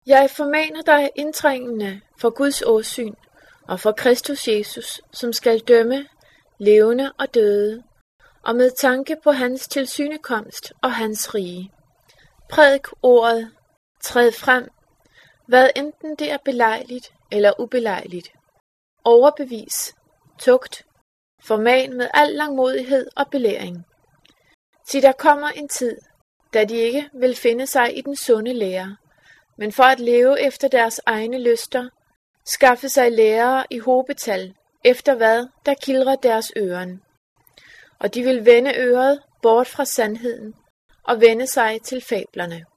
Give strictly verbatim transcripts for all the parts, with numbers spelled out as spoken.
Jeg formaner dig indtrængende for Guds åsyn og for Kristus Jesus, som skal dømme levende og døde, og med tanke på hans tilsynekomst og hans rige. Prædik ordet, træd frem, hvad enten det er belejligt eller ubelejligt. Overbevis, tugt, forman med al langmodighed og belæring. Til der kommer en tid, da de ikke vil finde sig i den sunde lære, men for at leve efter deres egne lyster, skaffe sig lærere i hobetal, efter hvad der kildrer deres øren. Og de vil vende øret bort fra sandheden og vende sig til fablerne.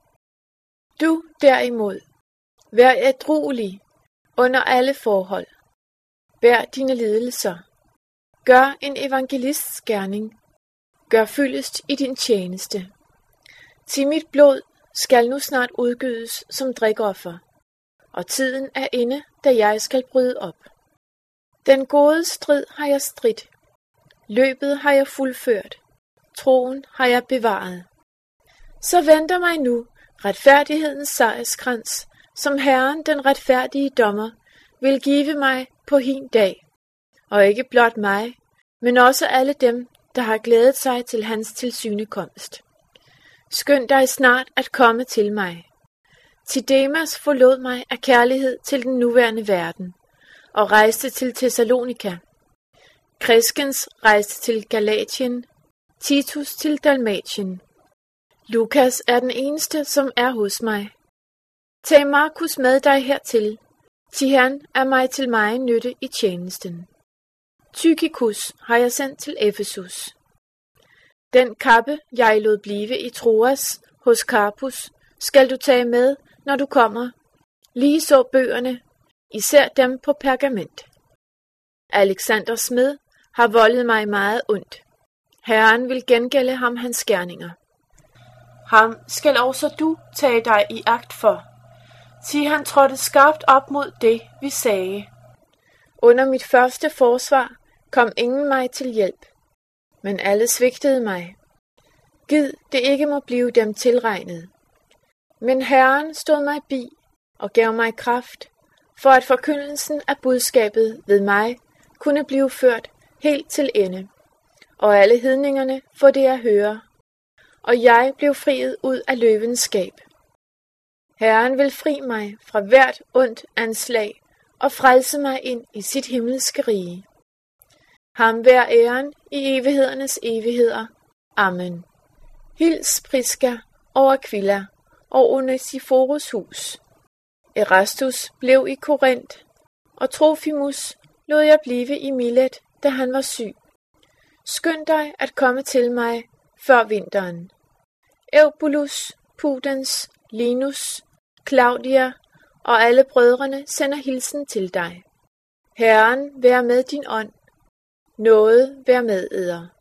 Du derimod, vær ædruelig under alle forhold. Bær dine lidelser. Gør en evangelists gerning. Gør fyldest i din tjeneste. Til mit blod skal nu snart udgydes som drikoffer, og tiden er inde, da jeg skal bryde op. Den gode strid har jeg stridt. Løbet har jeg fuldført. Troen har jeg bevaret. Så venter mig nu retfærdighedens sejrskrans, som Herren, den retfærdige dommer, vil give mig på hin dag. Og ikke blot mig, men også alle dem, der har glædet sig til hans tilsynekomst. Skynd dig snart at komme til mig. Til Demas forlod mig af kærlighed til den nuværende verden, og rejste til Thessalonika. Kreskens rejste til Galatien, Titus til Dalmatien. Lukas er den eneste, som er hos mig. Tag Markus med dig hertil, til han er mig til megen nytte i tjenesten. Tykikus har jeg sendt til Efesus. Den kappe, jeg lod blive i Troas hos Karpus, skal du tage med, når du kommer. Lige så bøgerne, især dem på pergament. Alexander smed har voldet mig meget ondt. Herren vil gengælde ham hans gerninger. Ham skal også du tage dig i agt for, til han trådte skarpt op mod det, vi sagde. Under mit første forsvar kom ingen mig til hjælp, men alle svigtede mig. Gid det ikke må blive dem tilregnet. Men Herren stod mig bi og gav mig kraft, for at forkyndelsen af budskabet ved mig kunne blive ført helt til ende, og alle hedningerne få det at høre, og jeg blev friet ud af løvens skab. Herren vil fri mig fra hvert ondt anslag og frelse mig ind i sit himmelske rige. Ham vær æren i evighedernes evigheder. Amen. Hils Priska og Aquila og Onesiforus hus. Erastus blev i Korinth, og Trofimus lod jeg blive i Milet, da han var syg. Skynd dig at komme til mig før vinteren. Eubulus, Pudens, Linus, Claudia og alle brødrene sender hilsen til dig. Herren vær med din ånd. Nåde vær med eder.